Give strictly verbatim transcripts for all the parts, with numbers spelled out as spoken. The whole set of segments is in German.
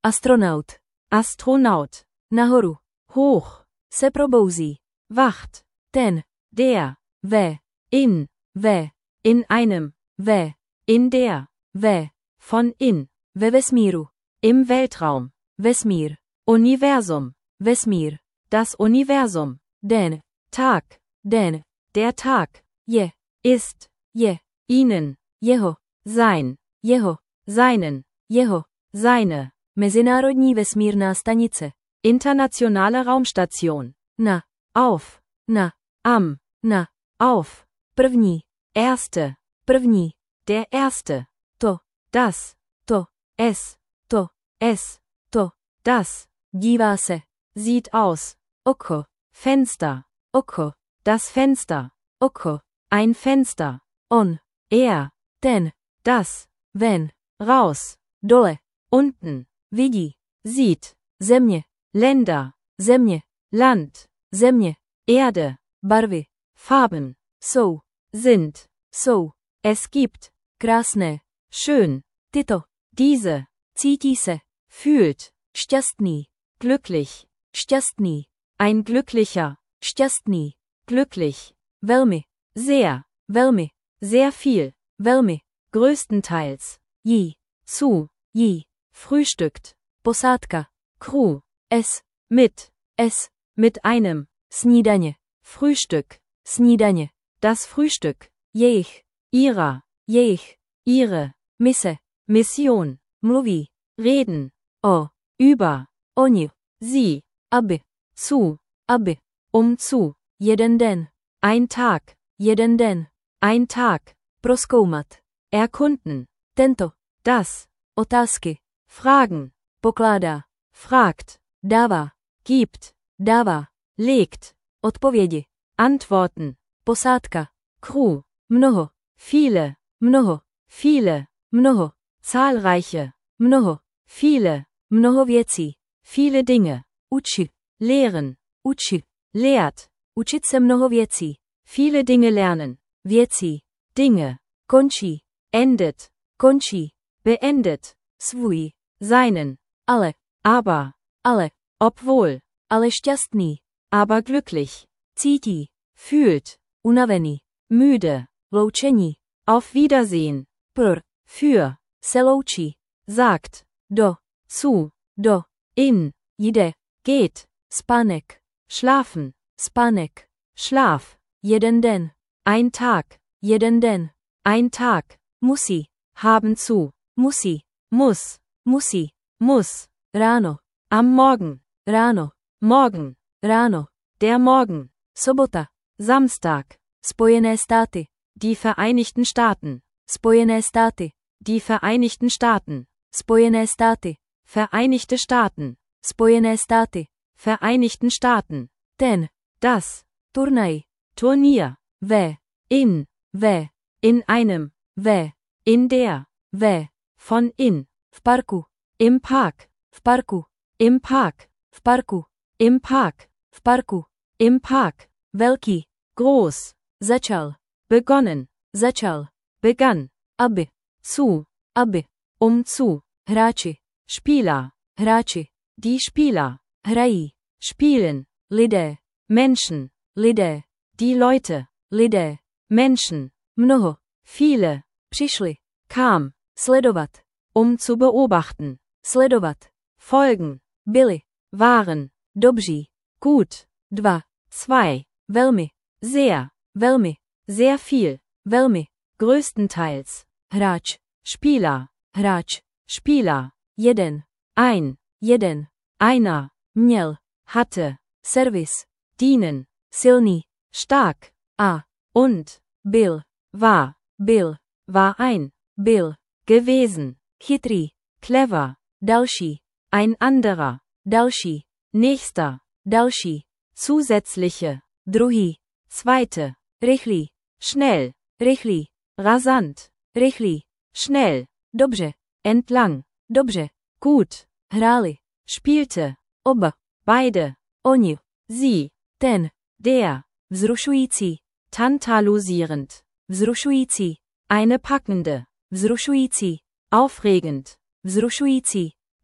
Astronaut. Astronaut. Nahoru. Hoch. Se probouzí. Wacht. Ten. Der. Ve. In. Ve. In einem. Ve. In der. Ve. Von in. Ve vesmíru. Im Weltraum. Vesmír. Universum. Vesmír. Das Universum. Den. Tag. Den. Der Tag. Je. Ist. Je. Ihnen. Jeho. Sein. Jeho. Seinen. Jeho. Seine. Mezinárodní vesmírná stanice. Internationale Raumstation. Na. Auf. Na. Am. Na. Auf. První. Erste. První. Der Erste. To. Das. To. Es. To. Es. To. Das. Dívá se. Sieht aus. Oko. Fenster. Oko. Das Fenster. Oko. Ein Fenster. On. Er. Ten. Das. Ven. Raus. Dole. Unten. Vidí. Sieht. Země. Länder. Země. Land. Země. Erde. Barvy. Farben. Jsou. Sind. Jsou. Es gibt. Krásné. Schön. Tyto. Diese. Cítí se. Fühlt. Šťastný. Glücklich. Šťastný. Ein glücklicher. Šťastný. Glücklich. Velmi. Sehr. Velmi. Sehr viel. Velmi. Größtenteils. Jí. Zu. Jí. Frühstückt. Posádka. Crew. S. Mit. S. Mit einem. Snídaně. Frühstück. Snídaně. Das Frühstück. Jejich. Ihrer. Jejich. Ihre. Mise. Mission. Mluví. Reden. O. Über. Oni. Sie. Aby. Zu. Aby. Um zu. Jeden den. Ein Tag. Jeden den. Ein Tag. Prozkoumat. Erkunden. Tento. Das. Otázky. Fragen. Pokládá. Fragt. Dává. Gibt. Dává. Legt. Odpovědi. Antworten. Posádka. Crew. Mnoho. Viele. Mnoho. Viele. Mnoho. Zahlreiche. Mnoho. Viele. Mnoho věcí. Viele Dinge. Uči. Lehren. Uči. Lehrt. Učit se mnoho věcí. Viele Dinge lernen. Věcí. Dinge. Končí. Endet. Končí. Beendet. Svůj. Seinen. Ale. Aber. Ale. Obwohl. Ale šťastný. Aber glücklich. Cítí. Fühlt. Unavený. Müde. Loučení. Auf Wiedersehen. Pr. Für. Se loučí. Sagt. Do. Zu. Do. In. Jde. Geht. Spánek. Schlafen. Spánek. Schlaf. Jeden den. Ein Tag. Jeden den. Ein Tag. Musí. Haben zu. Musí. Muss. Musí. Muss. Ráno. Am Morgen. Ráno. Morgen. Ráno. Der Morgen. Sobota. Samstag. Spojené státy. Die Vereinigten Staaten. Spojené státy. Die Vereinigten Staaten. Spojené státy. Vereinigte Staaten. Spojené státy. Vereinigten Staaten. Ten. Das. Turnaj. Turnier. Ve. In. Ve. In einem. Ve. In der. Ve. Von in. V parku. Im Park. V parku. Im Park. V parku. Im Park. V parku. Im Park. Velký. Groß. Začal. Begonnen. Začal. Begann. Aby. Zu. Aby. Um zu. Hráči. Spieler. Hráči. Die Spieler. Hrají. Spielen. Lidé. Menschen. Lidé. Die Leute. Lidé. Menschen. Mnoho. Viele. Přišli. Kam. Sledovat. Um zu beobachten. Sledovat. Folgen. Byli. Waren. Dobří. Gut. Dva. Zwei. Velmi. Sehr. Velmi. Sehr viel. Velmi. Größtenteils. Hráč. Spieler. Hráč. Spieler. Jeden. Ein. Jeden. Einer. Měl. Hatte. Servis. Dienen. Silný. Stark. A. Und. Byl. War. Byl. War ein. Byl. Gewesen. Chytrý. Clever. Další. Ein anderer. Další. Nächster. Další. Zusätzliche. Druhý. Zweite. Rychlý. Schnell. Rychlý. Rasant. Rychlý. Schnell. Dobře. Entlang. Dobře. Gut. Hráli. Spielte. Oba. Beide. Oni. Sie. Ten. Der. Vzrušující. Tantalisierend. Vzrušující. Eine packende. Vzrušující. Aufregend. Vzrušující.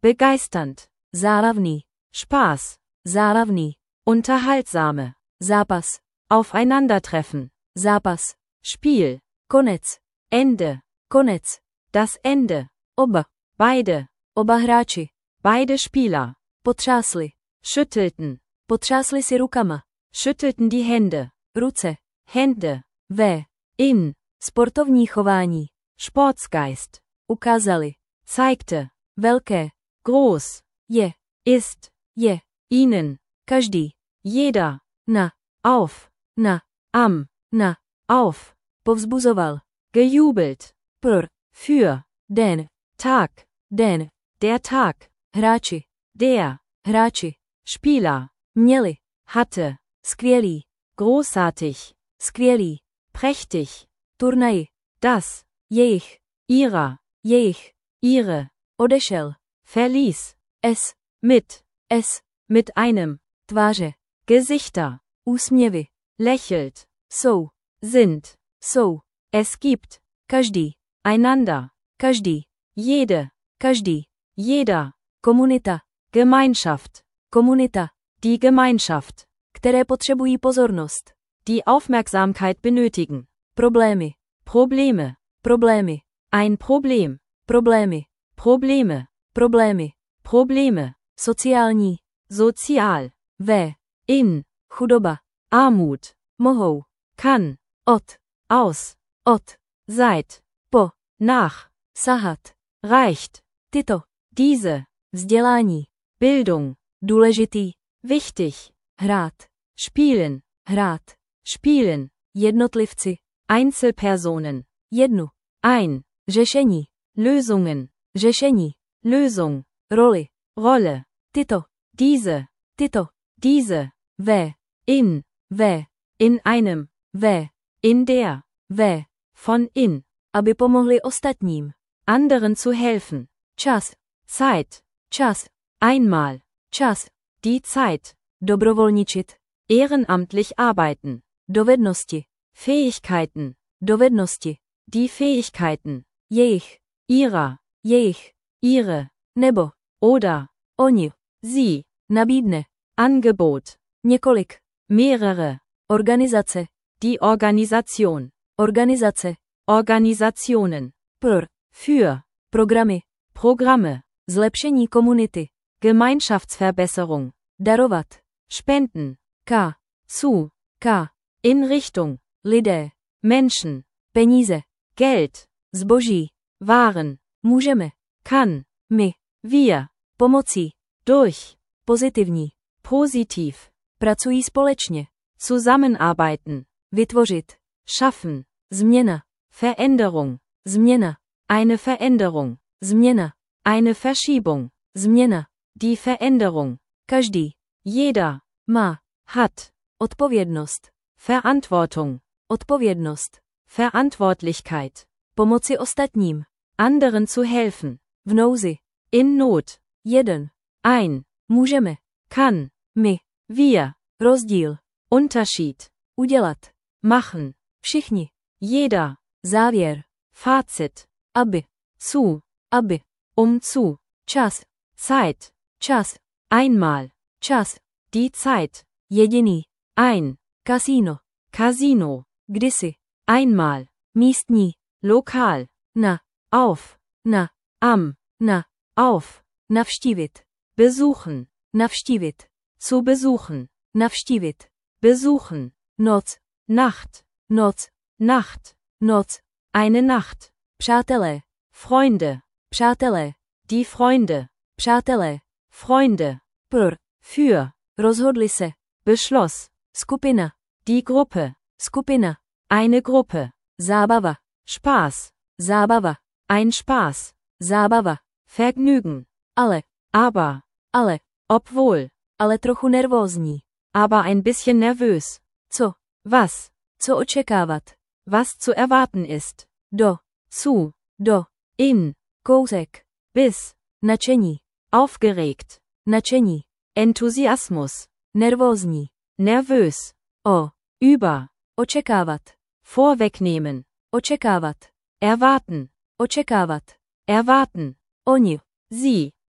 begeisternd, zábavný, Spaß, zábavný, unterhaltsame, zápas, Aufeinandertreffen, zápas, Spiel, konec, Ende, konec, das Ende, oba, beide, oba hráči, beide Spieler, potřásli, schüttelten, potřásli si rukama, schüttelten die Hände, ruce, Hände, ve, in, sportovní chování, Sportsgeist, ukázali, zeigte, velké, groß, je, ist, je, ihnen, každý, jeder, na, auf, na, am, na, auf, povzbuzoval, gejubelt, pro, für, den, Tag, den, der Tag, hráči, der, hráči, Spieler, měli, hatte, skvělý, großartig, skvělý, prächtig, turnaji, das, jejich, ihrer, jejich, ihre, odešel, verließ, s, mit, s, mit einem, tváře, Gesichter, úsměvy, lächelt, jsou, sind, jsou, es gibt, každý, einander, každý, jede, každý, jeder, komunita, Gemeinschaft, komunita, die Gemeinschaft, které potřebují pozornost, die Aufmerksamkeit benötigen, problémy, Probleme, problémy, ein Problem, problémy, Probleme, problémy, Probleme, sociální, sozial, ve, in, chudoba, Armut, mohou, kann, od, aus, od, seit, po, nach, sahat, reicht, tyto, diese, vzdělání, Bildung, důležitý, wichtig, hrát, spielen, hrát, spielen, jednotlivci, Einzelpersonen, jednu, ein, řešení, Lösungen, řešení, Lösung, roli, Rolle, tyto, diese, tyto, diese, ve, in, ve, in einem, ve, in der, ve, von in, aby pomohli ostatním, anderen zu helfen, čas, Zeit, čas, einmal, čas, die Zeit, dobrovolničit, ehrenamtlich arbeiten, dovednosti, Fähigkeiten, dovednosti, die Fähigkeiten, jejich, ihrer, jejich, ihre, nebo, oder, oni, sie, nabídne, Angebot, několik, mehrere, organizace, die Organisation, organizace, Organisationen, pro, für, programy, Programme, zlepšení komunity, Gemeinschaftsverbesserung, darovat, Spenden, k, zu, k, in Richtung, lidé, Menschen, peníze, Geld, zboží, Waren, můžeme, kann, my, wir, pomocí, durch, pozitivní, positiv, pracují společně, zusammenarbeiten, vytvořit, schaffen, změna, Veränderung, změna, eine Veränderung, změna, eine Verschiebung, změna, die Veränderung, každý, jeder, má, hat, odpovědnost, Verantwortung, odpovědnost, Verantwortlichkeit, pomoci ostatním, anderen zu helfen, v nouzi, in Not, jeden, ein, můžeme, kann, my, wir, rozdíl, Unterschied, udělat, machen, všichni, jeder, závěr, Fazit, aby, zu, aby, um zu, čas, Zeit, čas, einmal, čas, die Zeit, jediný, ein, kasíno, Casino, kdysi, einmal, místní, lokal, na, auf, na, am, na, auf, navštívit, besuchen, navštívit, zu besuchen, navštívit, besuchen, noc, Nacht, noc, Nacht, noc, eine Nacht, přátelé, Freunde, přátelé, die Freunde, přátelé, Freunde, pro, für, rozhodli se, beschloss, skupina, die Gruppe, skupina, eine Gruppe, zábava, Spaß, zábava, ein Spaß, zábava, Vergnügen, ale, aber, ale, obwohl, ale trochu nervózní, aber ein bisschen nervös, co, was, co očekávat, was zu erwarten ist, do, zu, do, in, kousek, bis, nadšení, aufgeregt, nadšení, Enthusiasmus, nervózní, nervös, o, über, očekávat, vorwegnehmen, očekávat, erwarten, očekávat, erwarten, oni, sie,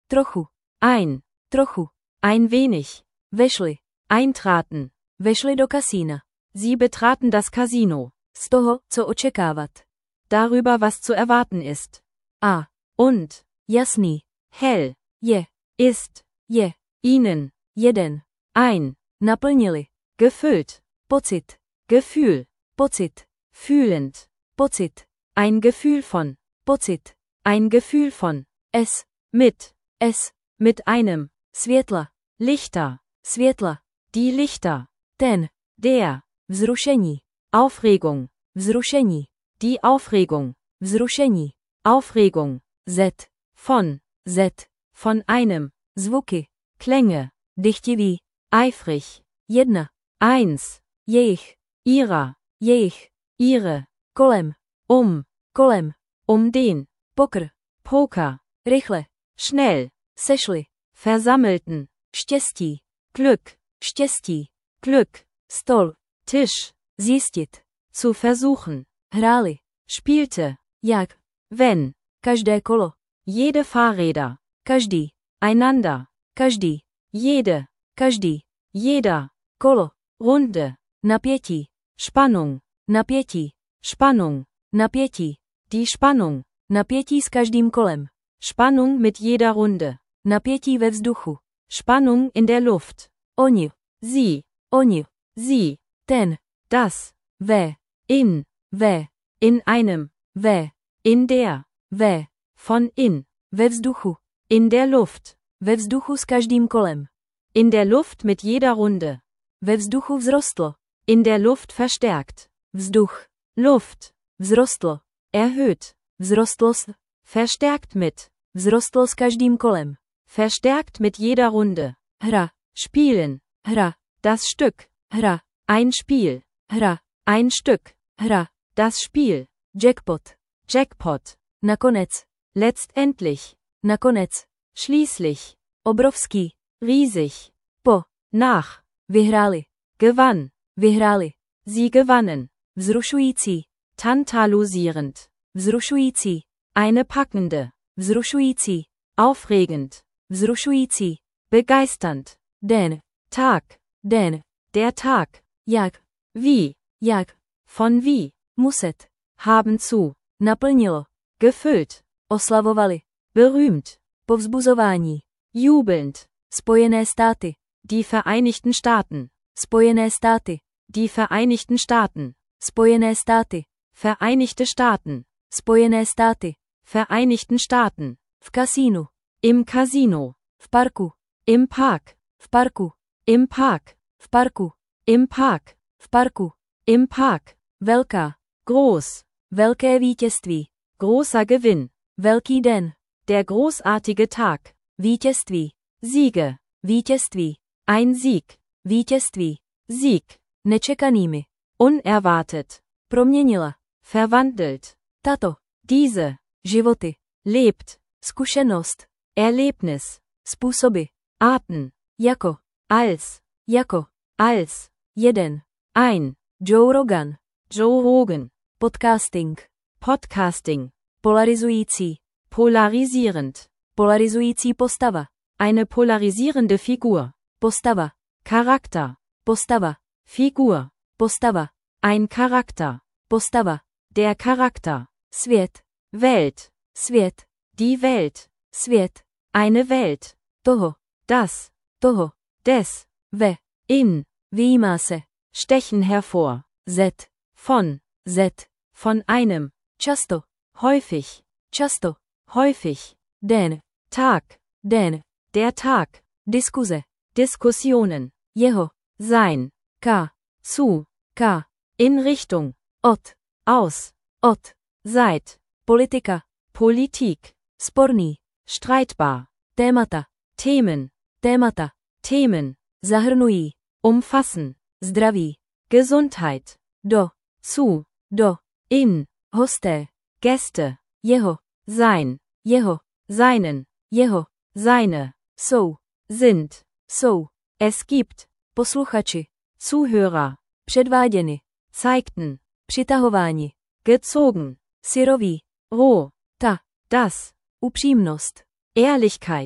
Trochu. Ein. Trochu. Ein wenig. Vešli. Eintraten. Vešli do kasína. Sie betraten das Casino. Z toho, co očekávat. Darüber, was zu erwarten ist. A. Und. Jasný. Hell. Je. Ist. Je. Ihnen. Jeden. Ein. Naplnili. Gefüllt. Pocit. Gefühl. Pocit. Fühlend. Pocit. Ein Gefühl von. Pocit. Ein Gefühl von. S. Mit. S. Mit einem. Světla. Lichter. Světla. Die Lichter. Ten. Der. Vzrušení. Aufregung. Vzrušení. Die Aufregung. Vzrušení. Aufregung. Z. Von. Z. Von einem. Zvuky. Klänge. Dychtivý. Eifrig. Jedna. Eins. Jejich. Ihrer. Jejich. Ihre. Kolem. Um. Kolem. Um den. Pokr. Poker. Rychle. Schnell. Sešli. Versammelten. Štěstí. Glück. Štěstí. Glück. Stol. Tisch. Zjistit. Zu versuchen. Hráli. Spielte. Jak. Wenn. Každé kolo. Jede Fahrräder. Každý. Einander. Každý. Jede. Každý. Jeder. Kolo. Runde. Napětí. Spannung. Napětí. Spannung. Napětí. Die Spannung. Napětí s každým kolem. Spannung mit jeder Runde. Napětí ve vzduchu. Spannung in der Luft. Oni. Sie. Oni. Sie. Ten. Das. Ve. In. Ve. In einem. Ve. In der. Ve. Von in. Ve vzduchu. In der Luft. Ve vzduchu s každým kolem. In der Luft mit jeder Runde. Ve vzduchu vzrostlo. In der Luft verstärkt. Vzduch. Luft. Vzrostlo. Erhöht. Vzrostlo s. Verstärkt mit. Vzrostlo s každým kolem. Verstärkt mit jeder Runde. Hra. Spielen. Hra. Das Stück. Hra. Ein Spiel. Hra. Ein Stück. Hra. Das Spiel. Jackpot. Jackpot. Nakonec. Letztendlich. Nakonec. Schließlich. Obrovský. Riesig. Po. Nach. Vyhráli. Gewann. Vyhráli. Sie gewannen. Vzrušující. Tantalisierend. Vzrušující. Eine packende. Vzrušující. Aufregend. Vzrušující. Begeisternd. Den. Tag. Den. Der Tag. Jak. Wie. Jak. Von wie. Muset. Haben zu. Naplnilo. Gefüllt. Oslavovali. Berühmt. Povzbuzování. Jubelnd. Spojené státy. Die Vereinigten Staaten. Spojené státy. Die Vereinigten Staaten. Spojené státy. Vereinigte Staaten. Spojené státy. Vereinigten Staaten. V kasínu. Im Casino. V parku. Im Park. V parku. Im Park. V parku. Im Park. V parku. Im Park. Velká. Groß. Velké vítězství. Großer Gewinn. Velký den. Der großartige Tag. Vítězství. Siege. Vítězství. Ein Sieg. Vítězství. Sieg. Nečekanými. Unerwartet. Proměnila. Verwandelt. Tato. Diese. Životy. Lebt. Zkušenost. Erlebnis. Způsoby. Arten. Jako. Als. Jako. Als. Jeden. Ein. Joe Rogan. Joe Rogan. Podcasting. Podcasting. Polarizující. Polarisierend. Polarizující postava. Eine polarisierende Figur. Postava. Charakter. Postava. Figur. Postava. Ein Charakter. Postava. Der Charakter. Svět. Welt. Svět. Die Welt. Svět. Eine Welt. Toho. Das. Toho. Des. Ve. In. Vyjímá se. Stechen hervor. Z. Von. Z. Von einem. Často. Häufig. Často. Häufig. Den. Tag. Den. Der Tag. Diskuze. Diskussionen. Jeho. Sein. K. Zu. K. In Richtung. Od. Aus. Od. Seit. Politika. Politik. Sporný. Streitbar. Témata. Themen. Témata. Themen. Zahrnují. Umfassen. Zdraví. Gesundheit. Do. Zu. Do. In. Hosté. Gäste. Jeho. Sein. Jeho. Seinen. Jeho. Seine. Jsou. Sind. Jsou. Es gibt. Posluchači. Zuhörer. Předváděny. Zeigten. Přitahováni. Gezogen. Syrový. Roh. Ta. Das. Upřímnost. Ehrlichkeit.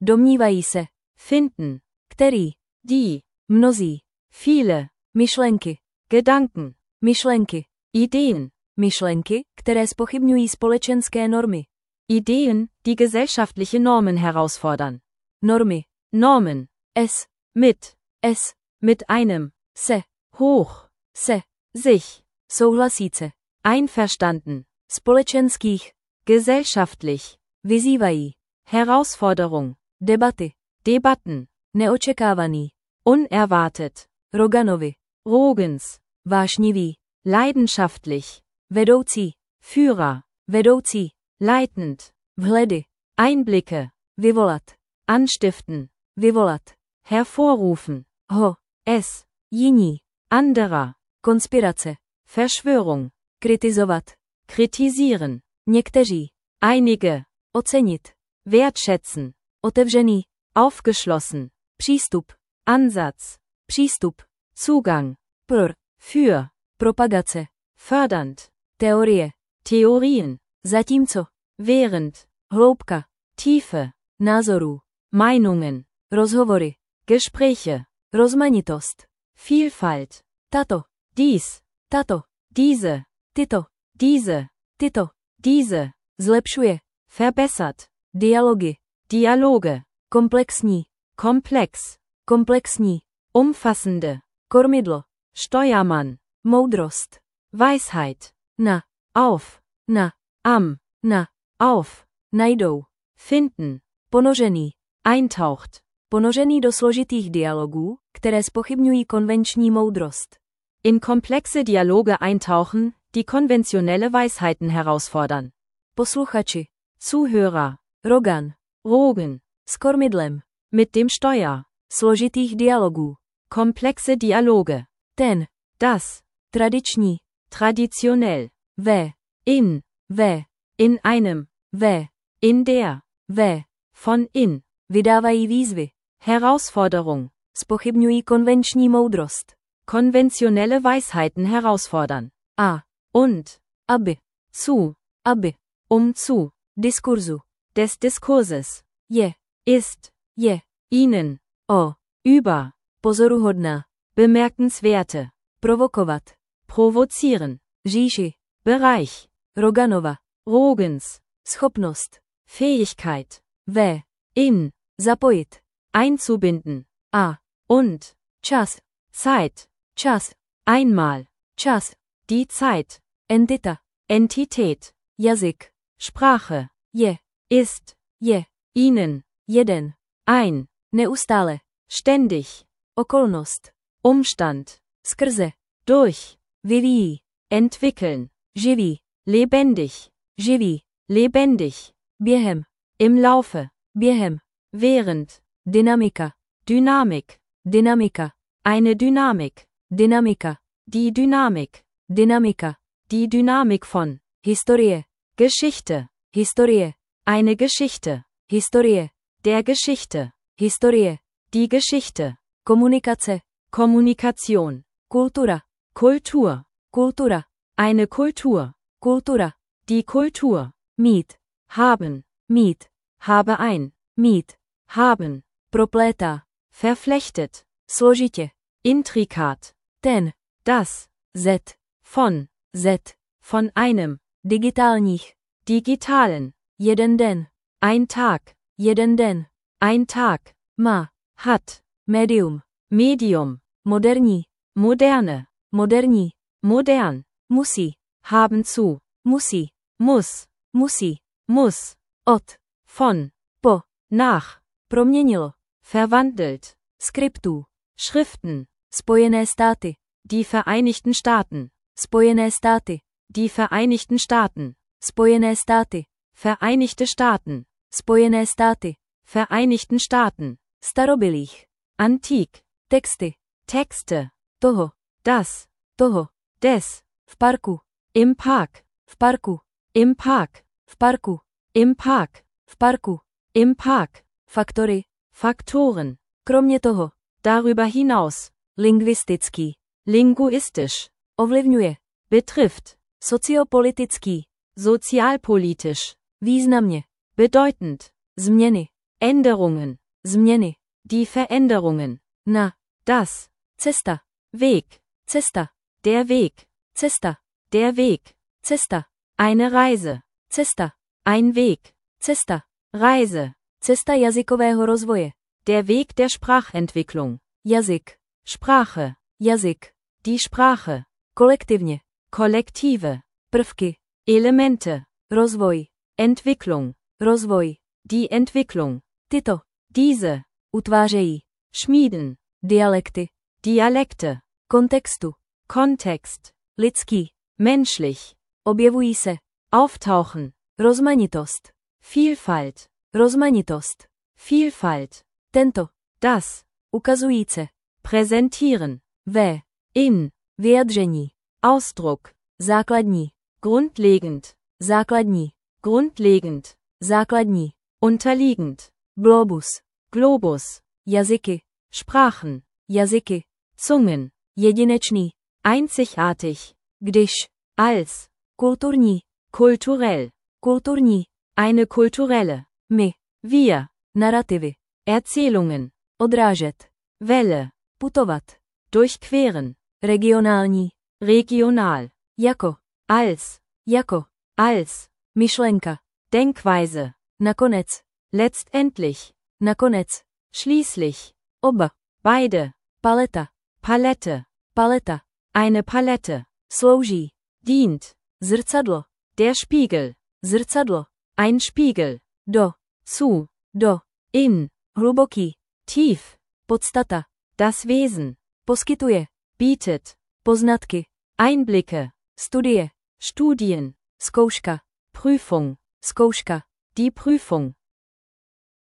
Domnívají se. finden, Který. die, Mnozí. viele, Myšlenky. Gedanken, Myšlenky. Ideen, Myšlenky, které zpochybňují společenské normy. Ideen, die gesellschaftliche Normen herausfordern. Normy. Normen, S. mit, S. mit einem, Se. hoch, Se. sich, Souhlasíce. einverstanden, Společenských. gesellschaftlich, Vyzývají. Herausforderung, Debaty. Debatten, Neočekávaný. unerwartet, Roganovi. Rogens, Vášnivý. leidenschaftlich, Vedoucí. Führer, Vedoucí. leitend, Vhledy. Einblicke, Vyvolat. anstiften, Vyvolat. hervorrufen, Ho. es, Jiní. anderer, Konspirace. Verschwörung, Kritizovat. kritisieren, Někteří. einige, Ocenit. wertschätzen, Otevřený. aufgeschlossen, Přístup. Ansatz, Přístup. Zugang, Pror. für, Propagace. fördernd, Teorie. Theorien, Zatímco. während, Hloubka. Tiefe, Názorů. Meinungen, Rozhovory. Gespräche, Rozmanitost. Vielfalt, Tato. dies, Tato. diese, Tyto. diese, Tyto. diese, Zlepšuje. verbessert, Dialogy. Dialoge, Komplexní. komplex, Komplexní. umfassende, Kormidlo. Steuermann, Moudrost. Weisheit, Na. auf, Na. am, Na. auf, Najdou. finden, Ponořený. eintaucht, Ponořený do složitých dialogů, které zpochybňují konvenční moudrost. in komplexe Dialoge eintauchen, die konventionelle Weisheiten herausfordern. Posluchači. Zuhörer, Rogan. Rogen, S kormidlem. mit dem Steuer, Složitých dialogů. komplexe Dialoge, Ten. das, Tradiční. traditionell, Ve. in, Ve. in einem, Ve. in der, Ve. von in, Vydávají výzvy. Herausforderung, Zpochybňují konvenční moudrost. konventionelle Weisheiten herausfordern. A. Und, Aby. zu, Aby. um zu, Diskurzu. des Diskurses, Je. ist, Je. ihnen, O. über, Pozoruhodná. bemerkenswerte, Provokovat. provozieren, Říši. Bereich, Roganova. Rogens, Schopnost. Fähigkeit, Ve. in, Zapojit. einzubinden, A. und, Čas. Zeit, Čas. einmal, Čas. die Zeit, Entita. Entität, Jazyk. Sprache, Je. ist, Je. ihnen, Jeden. ein, Neustále. ständig, Okolnost. Umstand, Skrze. durch, Vyvíjí. entwickeln, Živý. lebendig, Živý. lebendig, Během. im Laufe, Během. während, Dynamika. Dynamik, Dynamika. eine Dynamik, Dynamika. die Dynamik, Dynamika. die Dynamik von, Historie. Geschichte, Historie. eine Geschichte, Historie. der Geschichte, Historie. die Geschichte, Komunikace. Kommunikation, Kultura. Kultur, Kultura. eine Kultur, Kultura. die Kultur, Mít. haben, Mít. habe ein, Mít. haben, Proplétá. verflechtet, Složitě. intrikat, Ten. das, Z. von, Z. von einem, Digitálních. digitalen, Jeden den. ein Tag, Jeden den. ein Tag, Má. hat, Médium. Medium, Moderní. moderne, Moderní. modern, Musí. haben zu, Musí. muss, Musí. muss, Od. von, Po. nach, Proměnilo. verwandelt, Skriptů. Schriften, Spojené státy. die Vereinigten Staaten, Spojené státy. die Vereinigten Staaten, Spojené státy. Vereinigte Staaten, Spojené státy. Vereinigten Staaten, Starobylých. antik, Texty. Texte, Toho. das, Toho. des, V parku. im Park, V parku. im Park, V parku. im Park, V parku. im Park, Faktory. Faktoren, Kromě toho. darüber hinaus, Lingvistický. linguistisch, Ovlivňuje. betrifft, Sociopolitický. sozialpolitisch, Významně. bedeutend, Změny. Änderungen. Změny. Die Veränderungen. Na. Das. Cesta. Weg. Cesta. Der Weg. Cesta. Der Weg. Cesta. Eine Reise. Cesta. Ein Weg. Cesta. Reise. Cesta jazykového rozvoje. Der Weg der Sprachentwicklung. Jazyk. Sprache. Jazyk. Die Sprache. Kolektivně. Kollektive. Prvky. Elemente. Rozvoj. Entwicklung. Rozvoj. Die Entwicklung. Tyto. Diese. Utvářejí. Schmieden. Dialekty. Dialekte. Kontextu. Kontext. Lidský. Menschlich. Objevují se. Auftauchen. Rozmanitost. Vielfalt. Rozmanitost. Vielfalt. Tento. Das. Ukazujíce. Präsentieren. Ve. In. Vyjadření. Ausdruck. Základní. Grundlegend. Základní. Grundlegend. Základní. Unterliegend. Globus. Globus. Jazyky. Sprachen. Jazyky. Zungen. Jedinečný. Einzigartig. Když. Als. Kulturní. Kulturell. Kulturní. Eine kulturelle. My. Wir. Narrativy. Erzählungen. Odrážet. Welle. Putovat. Durchqueren. Regionální. Regional. Jako. Als. Jako. Als. Myšlenka. Denkweise. Nakonec. Letztendlich. Nakonec. Schließlich. Oba. Beide. Paleta. Palette. Paleta. Eine Palette. Slouží. Dient. Zrcadlo. Der Spiegel. Zrcadlo. Ein Spiegel. Do. Zu. Do. In. Hluboký. Tief. Podstata. Das Wesen. Poskytuje. Bietet. Poznatky. Einblicke. Studie. Studien. Zkouška. Prüfung. Zkouška. Die Prüfung.